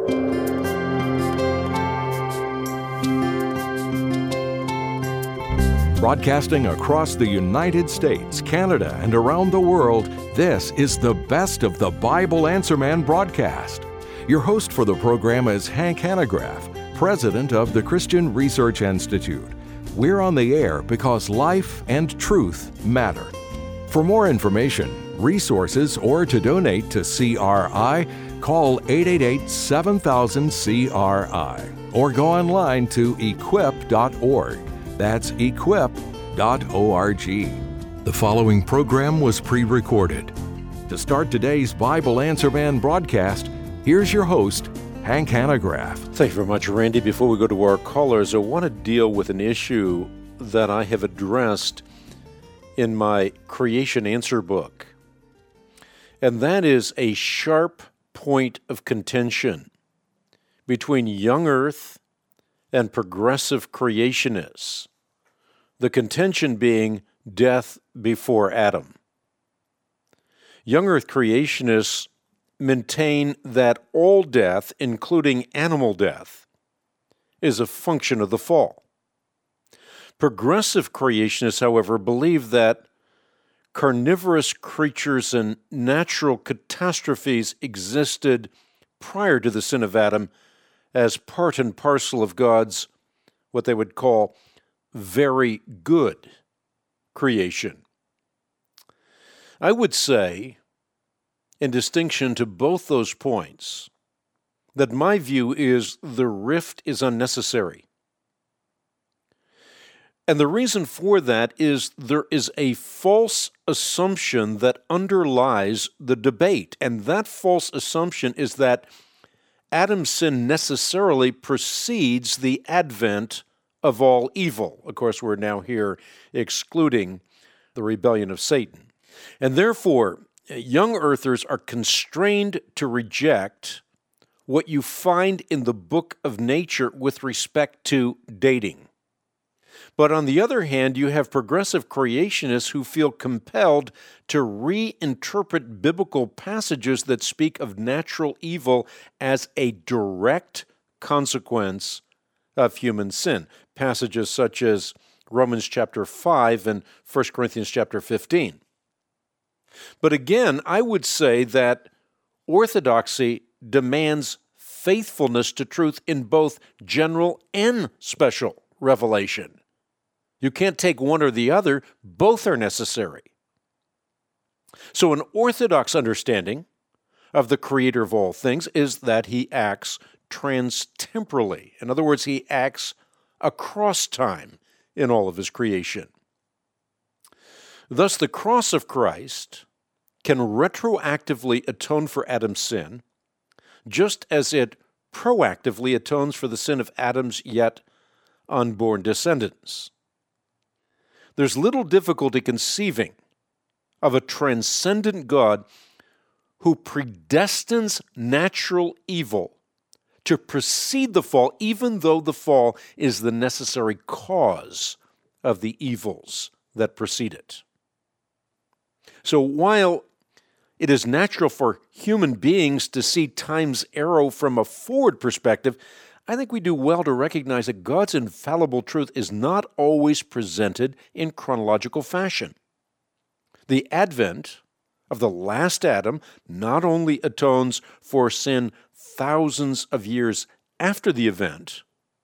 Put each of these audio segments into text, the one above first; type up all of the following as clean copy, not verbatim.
Broadcasting across the United States, Canada, and around the world, this is the Best of the Bible Answer Man broadcast. Your host for the program is Hank Hanegraaff, president of the Christian Research Institute. We're on the air because life and truth matter. For more information, resources, or to donate to CRI, call 888-7000-CRI or go online to equip.org. That's equip.org. The following program was pre-recorded. To start today's Bible Answer Man broadcast, here's your host, Hank Hanegraaff. Thank you very much, Randy. Before we go to our callers, I want to deal with an issue that I have addressed in my Creation Answer book, and that is a sharp point of contention between young earth and progressive creationists, the contention being death before Adam. Young earth creationists maintain that all death, including animal death, is a function of the fall. Progressive creationists, however, believe that carnivorous creatures and natural catastrophes existed prior to the sin of Adam as part and parcel of God's, what they would call, very good creation. I would say, in distinction to both those points, that my view is the rift is unnecessary. And the reason for that is there is a false assumption that underlies the debate, and that false assumption is that Adam's sin necessarily precedes the advent of all evil. Of course, we're now here excluding the rebellion of Satan. And therefore, young earthers are constrained to reject what you find in the book of nature with respect to dating. But on the other hand, you have progressive creationists who feel compelled to reinterpret biblical passages that speak of natural evil as a direct consequence of human sin. Passages such as Romans chapter 5 and 1 Corinthians chapter 15. But again, I would say that orthodoxy demands faithfulness to truth in both general and special revelation. You can't take one or the other, both are necessary. So an orthodox understanding of the Creator of all things is that He acts transtemporally. In other words, He acts across time in all of His creation. Thus, the cross of Christ can retroactively atone for Adam's sin, just as it proactively atones for the sin of Adam's yet unborn descendants. There's little difficulty conceiving of a transcendent God who predestines natural evil to precede the fall, even though the fall is the necessary cause of the evils that precede it. So while it is natural for human beings to see time's arrow from a forward perspective, I think we do well to recognize that God's infallible truth is not always presented in chronological fashion. The advent of the last Adam not only atones for sin thousands of years after the event,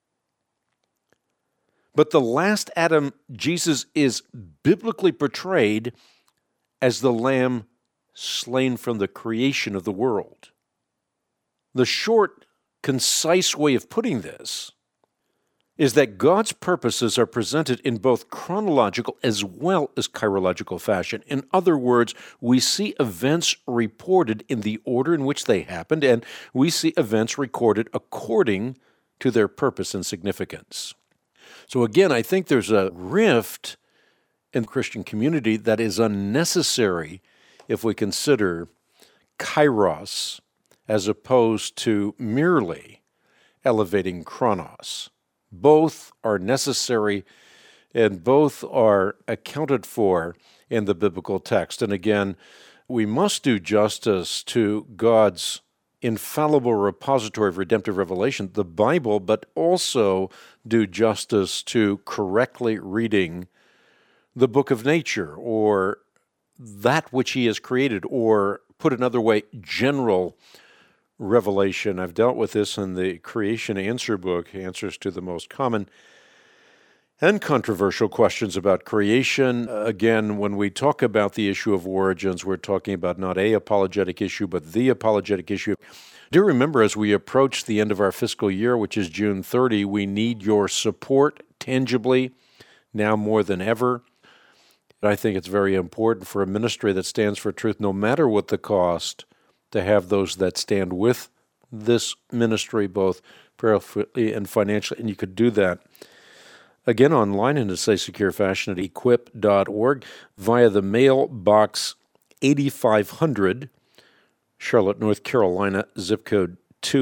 but the last Adam, Jesus, is biblically portrayed as the Lamb slain from the creation of the world. The short, concise way of putting this is that God's purposes are presented in both chronological as well as chirological fashion. In other words, we see events reported in the order in which they happened, and we see events recorded according to their purpose and significance. So again, I think there's a rift in the Christian community that is unnecessary if we consider kairos as opposed to merely elevating chronos. Both are necessary and both are accounted for in the biblical text. And again, we must do justice to God's infallible repository of redemptive revelation, the Bible, but also do justice to correctly reading the book of nature, or that which he has created, or put another way, general revelation. I've dealt with this in the Creation Answer book, Answers to the Most Common and Controversial Questions about Creation. Again, when we talk about the issue of origins, we're talking about not a apologetic issue, but the apologetic issue. Do remember, as we approach the end of our fiscal year, which is June 30, we need your support tangibly, now more than ever. I think it's very important for a ministry that stands for truth, no matter what the cost, to have those that stand with this ministry, both prayerfully and financially, and you could do that again online in a safe, secure fashion at equip.org via the mailbox 8500, Charlotte, North Carolina, zip code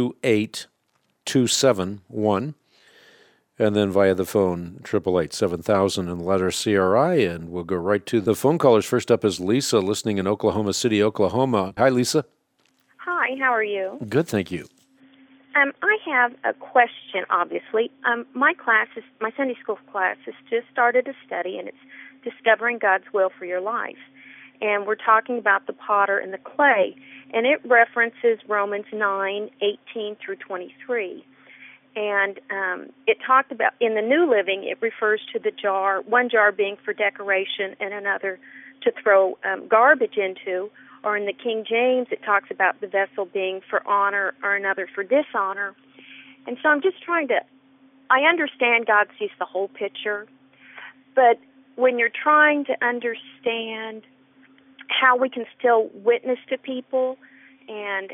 28271, and then via the phone 888-7000 and letter CRI, and we'll go right to the phone callers. First up is Lisa, listening in Oklahoma City, Oklahoma. Hi, Lisa. Hi, how are you? Good, thank you. I have a question, obviously. My Sunday school class has just started a study, and it's Discovering God's Will for Your Life. And we're talking about the potter and the clay, and it references Romans 9:18 through 23. And it talked about, in the New Living, it refers to the jar, one jar being for decoration and another to throw garbage into. Or in the King James, it talks about the vessel being for honor or another for dishonor. And so I'm just I understand God sees the whole picture, but when you're trying to understand how we can still witness to people, and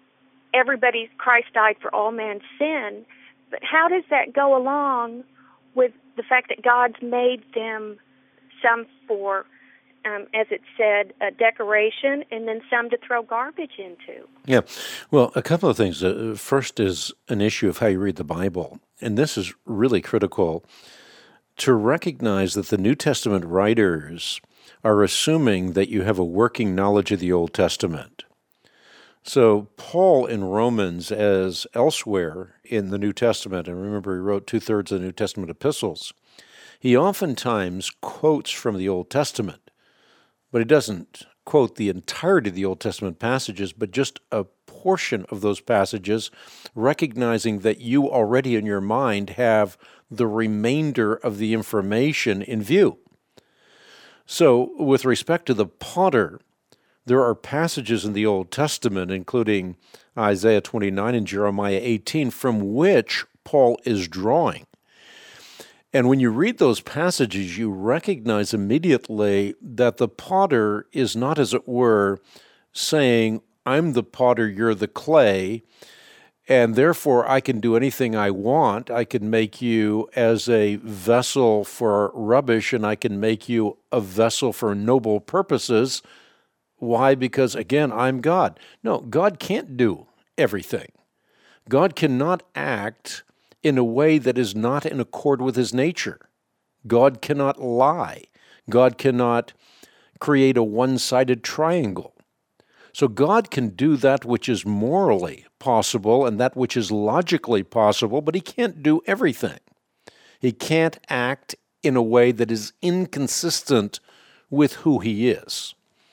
Christ died for all man's sin, but how does that go along with the fact that God's made them some for, as it said, a decoration, and then some to throw garbage into? Yeah, well, a couple of things. First is an issue of how you read the Bible, and this is really critical to recognize that the New Testament writers are assuming that you have a working knowledge of the Old Testament. So Paul in Romans, as elsewhere in the New Testament, and remember he wrote 2/3 of the New Testament epistles, he oftentimes quotes from the Old Testament. But he doesn't quote the entirety of the Old Testament passages, but just a portion of those passages, recognizing that you already in your mind have the remainder of the information in view. So with respect to the potter, there are passages in the Old Testament, including Isaiah 29 and Jeremiah 18, from which Paul is drawing. And when you read those passages, you recognize immediately that the potter is not, as it were, saying, I'm the potter, you're the clay, and therefore I can do anything I want. I can make you as a vessel for rubbish, and I can make you a vessel for noble purposes. Why? Because, again, I'm God. No, God can't do everything. God cannot act in a way that is not in accord with his nature. God cannot lie. God cannot create a one-sided triangle. So God can do that which is morally possible and that which is logically possible, but he can't do everything. He can't act in a way that is inconsistent with who he is.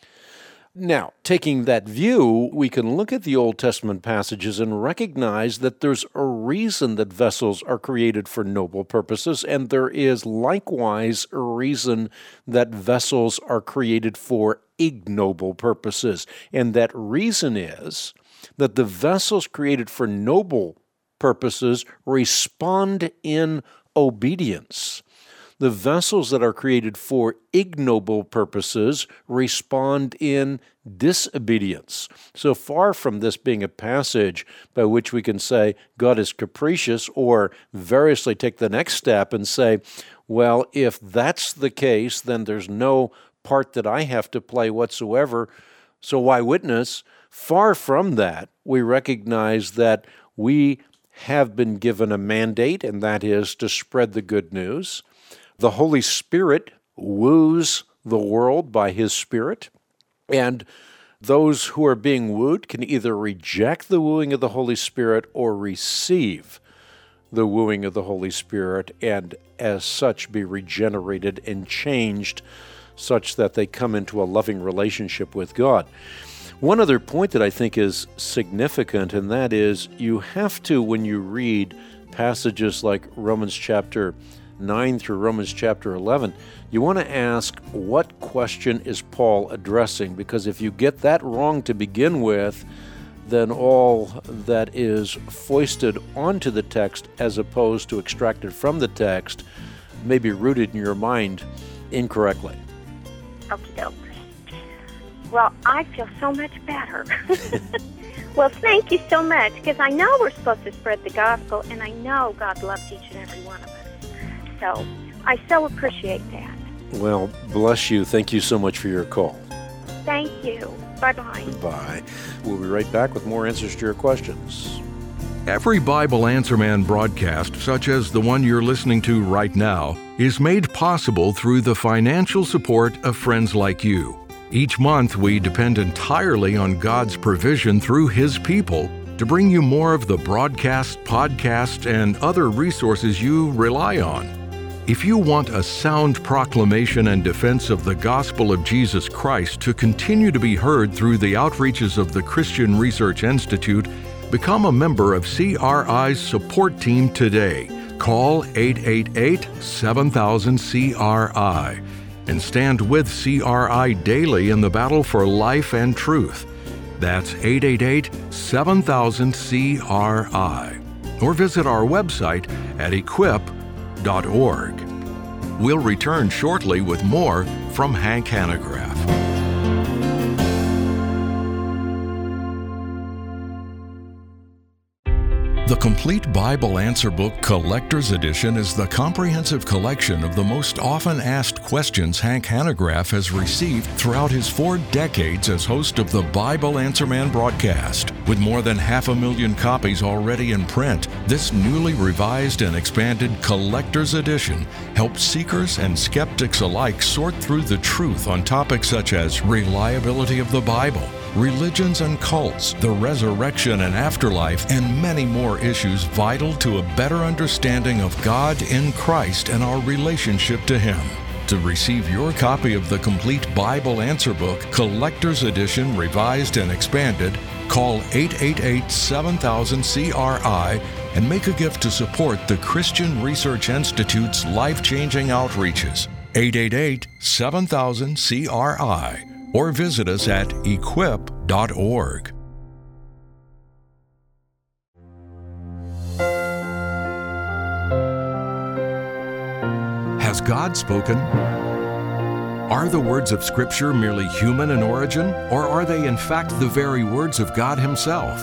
Now, taking that view, we can look at the Old Testament passages and recognize that there's a reason that vessels are created for noble purposes, and there is likewise a reason that vessels are created for ignoble purposes. And that reason is that the vessels created for noble purposes respond in obedience. The vessels that are created for ignoble purposes respond in disobedience. So far from this being a passage by which we can say God is capricious, or variously take the next step and say, well, if that's the case, then there's no part that I have to play whatsoever, so why witness? Far from that, we recognize that we have been given a mandate, and that is to spread the good news. The Holy Spirit woos the world by his Spirit, and those who are being wooed can either reject the wooing of the Holy Spirit or receive the wooing of the Holy Spirit, and as such be regenerated and changed such that they come into a loving relationship with God. One other point that I think is significant, and that is you have to, when you read passages like Romans chapter 9 through Romans chapter 11, you want to ask, what question is Paul addressing? Because if you get that wrong to begin with, then all that is foisted onto the text as opposed to extracted from the text may be rooted in your mind incorrectly. Okie doke. Well, I feel so much better. Well, thank you so much, because I know we're supposed to spread the gospel, and I know God loves each and every one of us. So I so appreciate that. Well, bless you. Thank you so much for your call. Thank you. Bye-bye. Bye. We'll be right back with more answers to your questions. Every Bible Answer Man broadcast, such as the one you're listening to right now, is made possible through the financial support of friends like you. Each month, we depend entirely on God's provision through His people to bring you more of the broadcast, podcast, and other resources you rely on. If you want a sound proclamation and defense of the gospel of Jesus Christ to continue to be heard through the outreaches of the Christian Research Institute, become a member of CRI's support team today. Call 888-7000-CRI and stand with CRI daily in the battle for life and truth. That's 888-7000-CRI. Or visit our website at equip.org. We'll return shortly with more from Hank Hanegraaff. The Complete Bible Answer Book Collector's Edition is the comprehensive collection of the most often asked questions Hank Hanegraaff has received throughout his 4 decades as host of the Bible Answer Man broadcast. With more than 500,000 copies already in print, this newly revised and expanded Collector's Edition helps seekers and skeptics alike sort through the truth on topics such as reliability of the Bible, religions and cults, the resurrection and afterlife, and many more issues vital to a better understanding of God in Christ and our relationship to Him. To receive your copy of the Complete Bible Answer Book, Collector's Edition, Revised and Expanded, call 888-7000-CRI and make a gift to support the Christian Research Institute's life-changing outreaches. 888-7000-CRI. Or visit us at equip.org. Has God spoken? Are the words of Scripture merely human in origin, or are they in fact the very words of God Himself?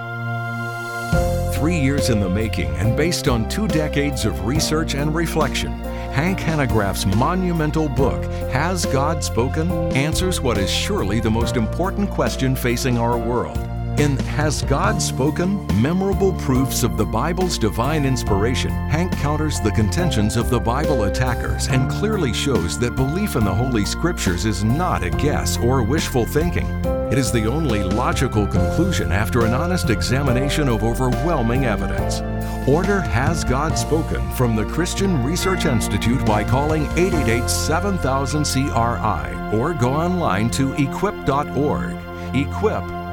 3 years in the making and based on 2 decades of research and reflection, Hank Hanegraaff's monumental book, Has God Spoken?, answers what is surely the most important question facing our world. In Has God Spoken? Memorable Proofs of the Bible's Divine Inspiration, Hank counters the contentions of the Bible attackers and clearly shows that belief in the Holy Scriptures is not a guess or wishful thinking. It is the only logical conclusion after an honest examination of overwhelming evidence. Order Has God Spoken from the Christian Research Institute by calling 888-7000-CRI or go online to equip.org. Equip.org.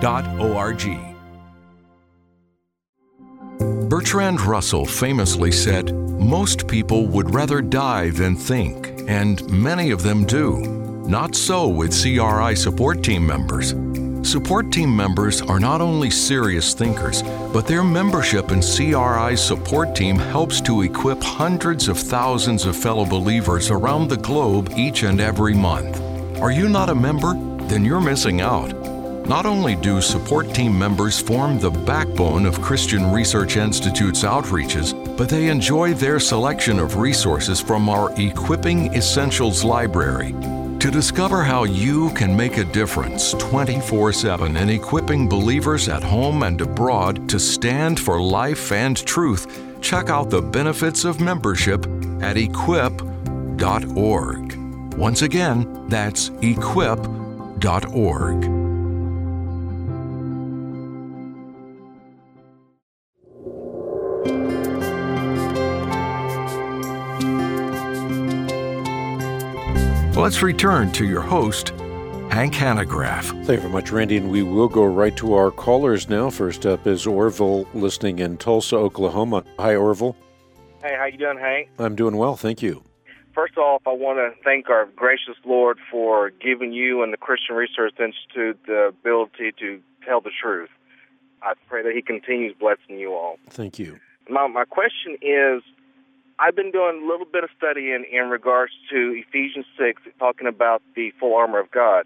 Bertrand Russell famously said, "Most people would rather die than think, and many of them do. Not so with CRI support team members. Support team members are not only serious thinkers, but their membership in CRI's support team helps to equip hundreds of thousands of fellow believers around the globe each and every month. Are you not a member? Then you're missing out. Not only do support team members form the backbone of Christian Research Institute's outreaches, but they enjoy their selection of resources from our Equipping Essentials library. To discover how you can make a difference 24/7 in equipping believers at home and abroad to stand for life and truth, check out the benefits of membership at equip.org. Once again, that's equip.org. Let's return to your host, Hank Hanegraaff. Thank you very much, Randy, and we will go right to our callers now. First up is Orville, listening in Tulsa, Oklahoma. Hi, Orville. Hey, how you doing, Hank? I'm doing well, thank you. First off, I want to thank our gracious Lord for giving you and the Christian Research Institute the ability to tell the truth. I pray that He continues blessing you all. Thank you. My question is, I've been doing a little bit of studying in regards to Ephesians 6, talking about the full armor of God.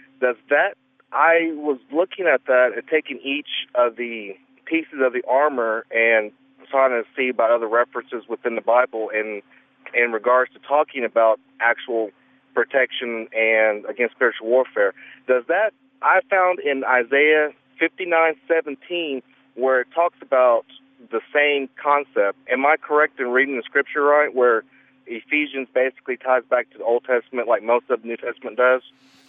I was looking at that and taking each of the pieces of the armor and trying to see about other references within the Bible in regards to talking about actual protection and against spiritual warfare. I found in Isaiah 59:17 where it talks about the same concept. Am I correct in reading the scripture right, where Ephesians basically ties back to the Old Testament like most of the New Testament does?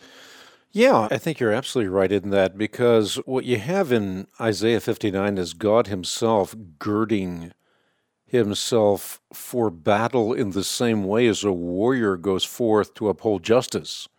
Yeah, I think you're absolutely right in that, because what you have in Isaiah 59 is God himself girding himself for battle in the same way as a warrior goes forth to uphold justice.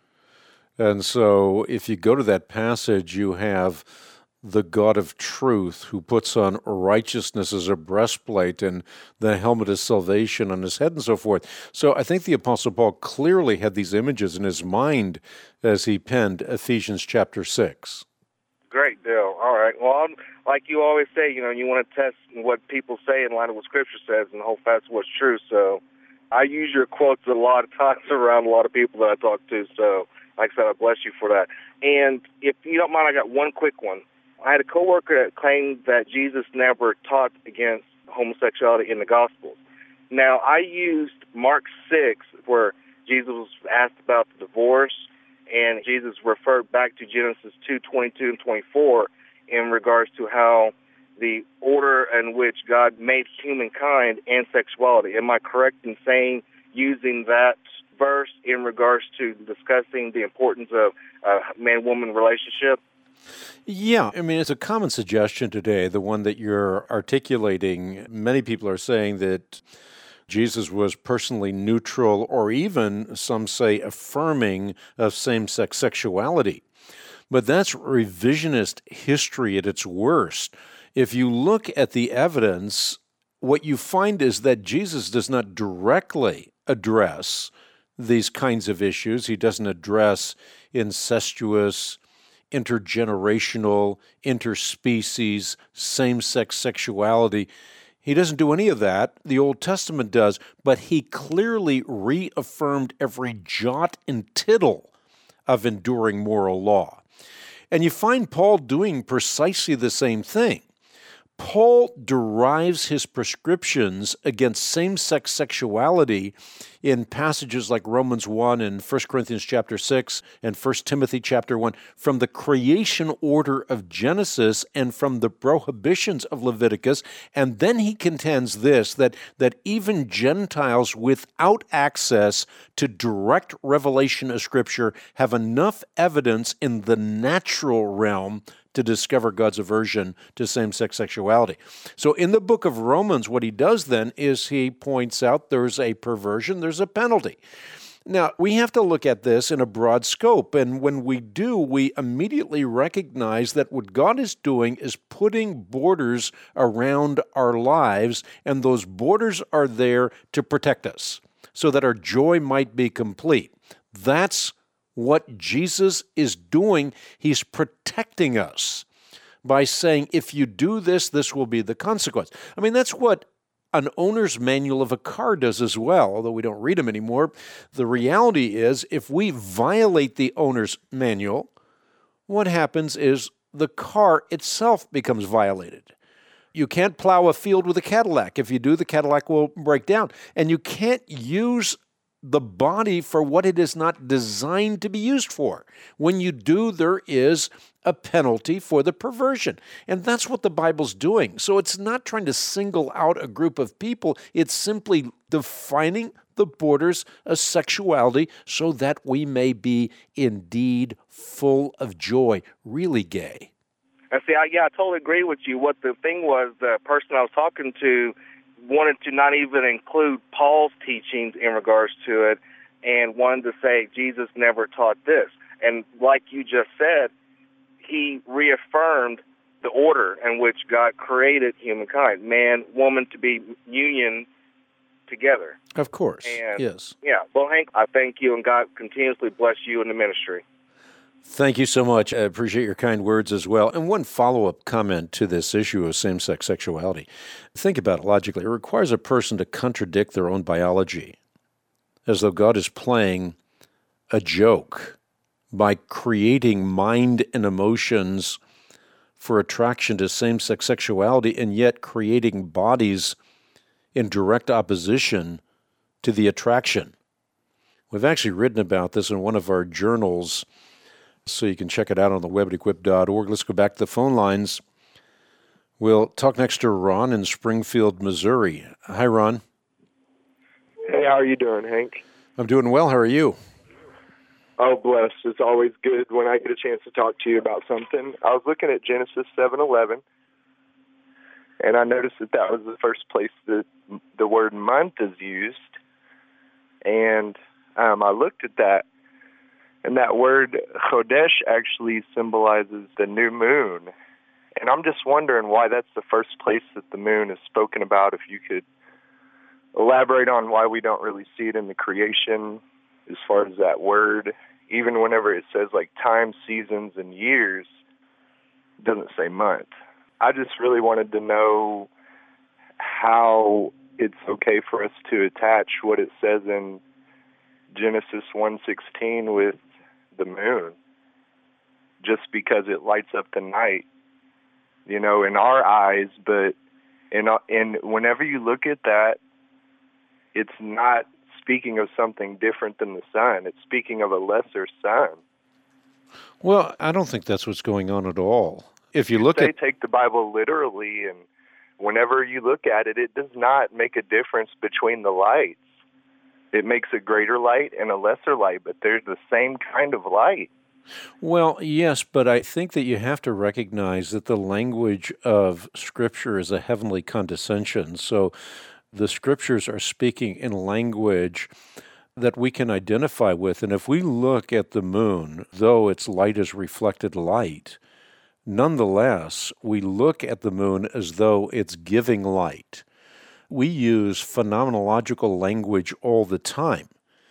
And so if you go to that passage, you have the God of truth who puts on righteousness as a breastplate and the helmet of salvation on his head and so forth. So I think the Apostle Paul clearly had these images in his mind as he penned Ephesians chapter 6. Great deal. All right. Well, like you always say, you want to test what people say in line with what Scripture says and hold fast to what's true. So I use your quotes a lot of times around a lot of people that I talk to. So like I said, I bless you for that. And if you don't mind, I got one quick one. I had a coworker that claimed that Jesus never taught against homosexuality in the Gospels. Now, I used Mark 6, where Jesus was asked about the divorce, and Jesus referred back to Genesis 2:22 and 24 in regards to how the order in which God made humankind and sexuality. Am I correct in saying using that verse in regards to discussing the importance of a man-woman relationship? Yeah, I mean, it's a common suggestion today, the one that you're articulating. Many people are saying that Jesus was personally neutral, or even, some say, affirming of same-sex sexuality. But that's revisionist history at its worst. If you look at the evidence, what you find is that Jesus does not directly address these kinds of issues. He doesn't address incestuous, intergenerational, interspecies, same-sex sexuality. He doesn't do any of that. The Old Testament does, but he clearly reaffirmed every jot and tittle of enduring moral law. And you find Paul doing precisely the same thing. Paul derives his prescriptions against same-sex sexuality in passages like Romans 1 and 1 Corinthians chapter 6 and 1 Timothy chapter 1 from the creation order of Genesis and from the prohibitions of Leviticus. And then he contends this, that even Gentiles without access to direct revelation of Scripture have enough evidence in the natural realm to discover God's aversion to same-sex sexuality. So in the book of Romans, what he does then is he points out there's a perversion, there's a penalty. Now, we have to look at this in a broad scope, and when we do, we immediately recognize that what God is doing is putting borders around our lives, and those borders are there to protect us so that our joy might be complete. That's what Jesus is doing. He's protecting us by saying, if you do this, this will be the consequence. I mean, that's what an owner's manual of a car does as well, although we don't read them anymore. The reality is, if we violate the owner's manual, what happens is the car itself becomes violated. You can't plow a field with a Cadillac. If you do, the Cadillac will break down. And you can't use the body for what it is not designed to be used for. When you do, there is a penalty for the perversion. And that's what the Bible's doing. So it's not trying to single out a group of people. It's simply defining the borders of sexuality so that we may be indeed full of joy, really gay. And see, I totally agree with you. What the thing was, the person I was talking to wanted to not even include Paul's teachings in regards to it and wanted to say Jesus never taught this. And like you just said, he reaffirmed the order in which God created humankind, man, woman, to be union together. Of course, and, yes. Yeah, well, Hank, I thank you, and God continuously bless you in the ministry. Thank you so much. I appreciate your kind words as well. And one follow-up comment to this issue of same-sex sexuality. Think about it logically. It requires a person to contradict their own biology, as though God is playing a joke by creating mind and emotions for attraction to same-sex sexuality and yet creating bodies in direct opposition to the attraction. We've actually written about this in one of our journals, so you can check it out on the web at equip.org. Let's go back to the phone lines. We'll talk next to Ron in Springfield, Missouri. Hi, Ron. Hey, how are you doing, Hank? I'm doing well. How are you? Oh, bless. It's always good when I get a chance to talk to you about something. I was looking at Genesis 7:11, and I noticed that was the first place that the word month is used. And I looked at that, and that word Chodesh actually symbolizes the new moon. And I'm just wondering why that's the first place that the moon is spoken about. If you could elaborate on why we don't really see it in the creation as far as that word. Even whenever it says like time, seasons, and years, it doesn't say month. I just really wanted to know how it's okay for us to attach what it says in Genesis 1:16 with the moon, just because it lights up the night, in our eyes. But in whenever you look at that, it's not speaking of something different than the sun. It's speaking of a lesser sun. Well, I don't think that's what's going on at all. If you look at... take the Bible literally, and whenever you look at it, it does not make a difference between the lights. It makes a greater light and a lesser light, but they're the same kind of light. Well, yes, but I think that you have to recognize that the language of Scripture is a heavenly condescension. So the Scriptures are speaking in language that we can identify with. And if we look at the moon, though its light is reflected light, nonetheless, we look at the moon as though it's giving light. We use phenomenological language all the time.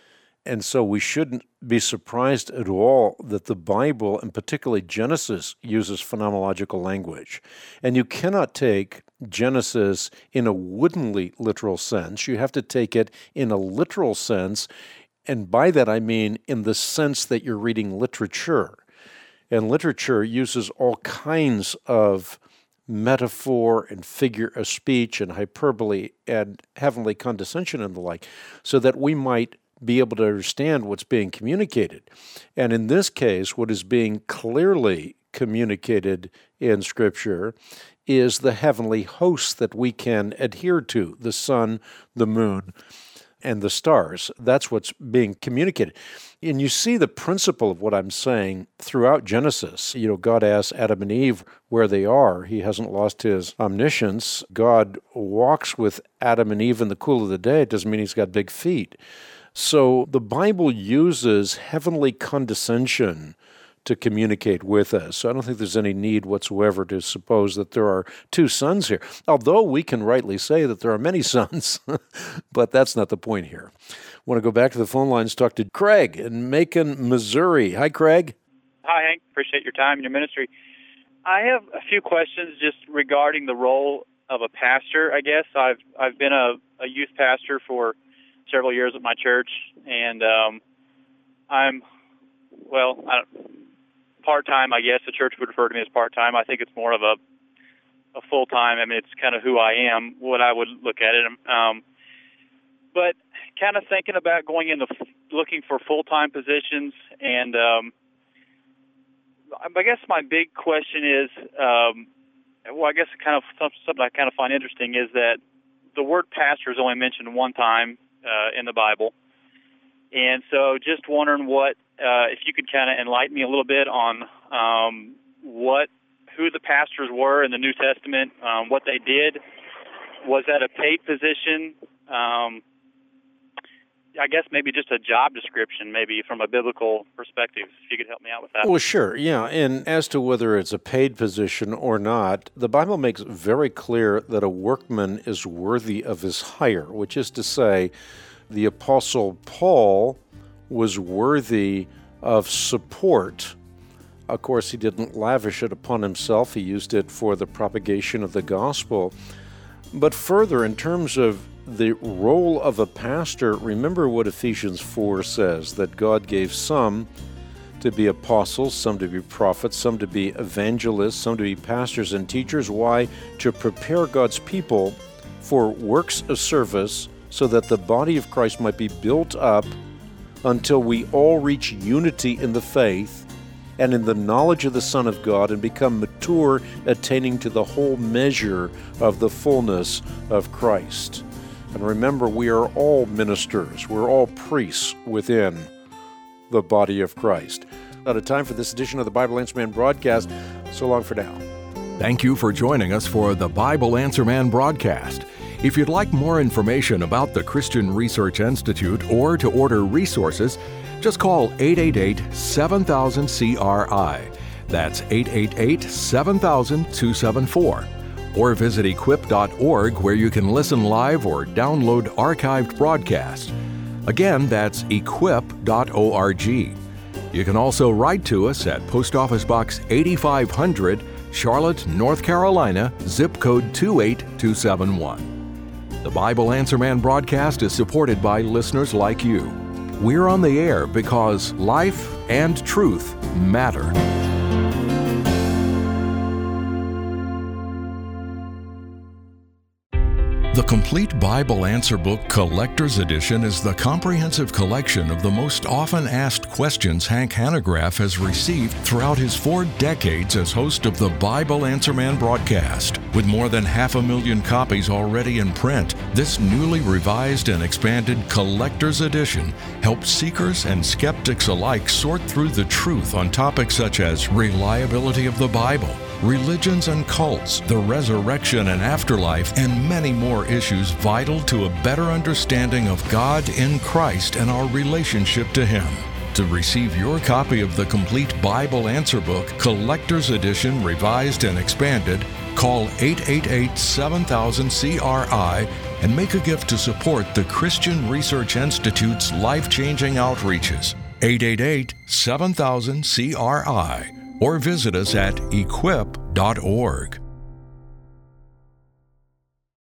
And so we shouldn't be surprised at all that the Bible, and particularly Genesis, uses phenomenological language. And you cannot take Genesis in a woodenly literal sense. You have to take it in a literal sense. And by that I mean in the sense that you're reading literature. And literature uses all kinds of metaphor and figure of speech and hyperbole and heavenly condescension and the like, so that we might be able to understand what's being communicated. And in this case, what is being clearly communicated in Scripture is the heavenly hosts that we can adhere to, the sun, the moon, and the stars. That's what's being communicated. And you see the principle of what I'm saying throughout Genesis. God asks Adam and Eve where they are. He hasn't lost his omniscience. God walks with Adam and Eve in the cool of the day. It doesn't mean he's got big feet. So the Bible uses heavenly condescension to communicate with us. So I don't think there's any need whatsoever to suppose that there are two suns here, although we can rightly say that there are many suns, but that's not the point here. I want to go back to the phone lines, talk to Craig in Macon, Missouri. Hi, Craig. Hi, Hank. Appreciate your time and your ministry. I have a few questions just regarding the role of a pastor, I guess. I've been a youth pastor for several years at my church, and I'm part-time, I guess. The church would refer to me as part-time. I think it's more of a full-time. I mean, it's kind of who I am, what I would look at it. But kind of thinking about going into looking for full-time positions, and I guess my big question is, I guess kind of something I kind of find interesting is that the word pastor is only mentioned one time in the Bible. And so just wondering if you could kind of enlighten me a little bit on what who the pastors were in the New Testament, what they did. Was that a paid position? I guess maybe just a job description, maybe from a biblical perspective, if you could help me out with that. Well, sure, yeah. And as to whether it's a paid position or not, the Bible makes very clear that a workman is worthy of his hire, which is to say, the Apostle Paul was worthy of support. Of course, he didn't lavish it upon himself. He used it for the propagation of the gospel. But further, in terms of the role of a pastor, remember what Ephesians 4 says, that God gave some to be apostles, some to be prophets, some to be evangelists, some to be pastors and teachers. Why? To prepare God's people for works of service so that the body of Christ might be built up until we all reach unity in the faith and in the knowledge of the Son of God and become mature, attaining to the whole measure of the fullness of Christ. And remember, we are all ministers. We're all priests within the body of Christ. Out of time for this edition of the Bible Answer Man broadcast. So long for now. Thank you for joining us for the Bible Answer Man broadcast. If you'd like more information about the Christian Research Institute or to order resources, just call 888-7000-CRI. That's 888-7000-274. Or visit equip.org, where you can listen live or download archived broadcasts. Again, that's equip.org. You can also write to us at Post Office Box 8500, Charlotte, North Carolina, zip code 28271. The Bible Answer Man broadcast is supported by listeners like you. We're on the air because life and truth matter. The Complete Bible Answer Book Collector's Edition is the comprehensive collection of the most often asked questions Hank Hanegraaff has received throughout his 4 decades as host of the Bible Answer Man broadcast. With more than 500,000 copies already in print, this newly revised and expanded Collector's Edition helps seekers and skeptics alike sort through the truth on topics such as reliability of the Bible, religions and cults, the resurrection and afterlife, and many more issues vital to a better understanding of God in Christ and our relationship to Him. To receive your copy of the Complete Bible Answer Book, Collector's Edition, Revised and Expanded, call 888-7000-CRI and make a gift to support the Christian Research Institute's life-changing outreaches. 888-7000-CRI. Or visit us at equip.org.